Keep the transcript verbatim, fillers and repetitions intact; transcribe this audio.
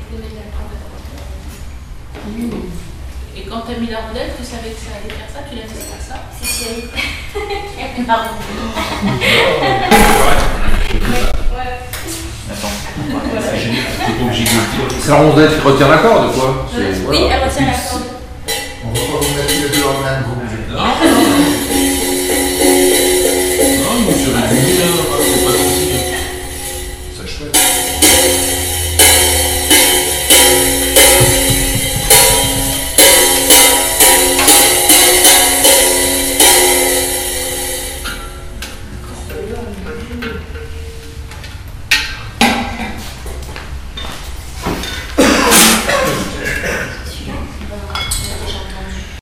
Et quand tu as mis la rondelle, tu savais que ça allait faire ça, tu l'as fait faire ça. C'est chéri. Pardon. C'est la rondelle qui retient la corde, quoi. Oui, elle retient la corde.